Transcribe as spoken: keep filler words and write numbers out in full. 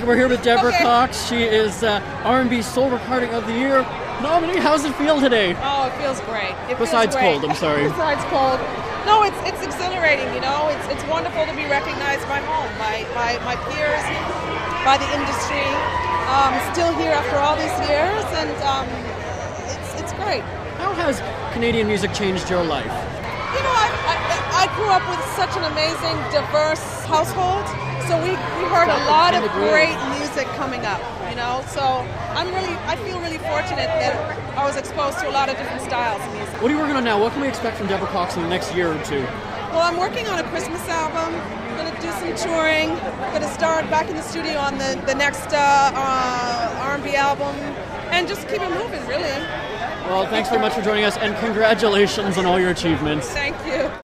we're here with Deborah Okay. Cox. She is uh, R and B Soul Recording of the Year nominee. How's it feel today? Oh, it feels great. It Besides feels great. cold, I'm sorry. Besides cold. No, it's it's exhilarating, you know. It's it's wonderful to be recognized by home, by, by my peers, by the industry. Um, still here after all these years, and um, it's it's great. How has Canadian music changed your life? You know, I, I, I grew up with such an amazing, diverse household, so we, we heard a lot of great music coming up, you know, so I'm really, I feel really fortunate that I was exposed to a lot of different styles of music. What are you working on now? What can we expect from Deborah Cox in the next year or two? Well, I'm working on a Christmas album, going to do some touring, going to start back in the studio on the, the next uh, uh, R and B album, and just keep it moving, really. Well, thanks very much for joining us, and congratulations on all your achievements. Thank you.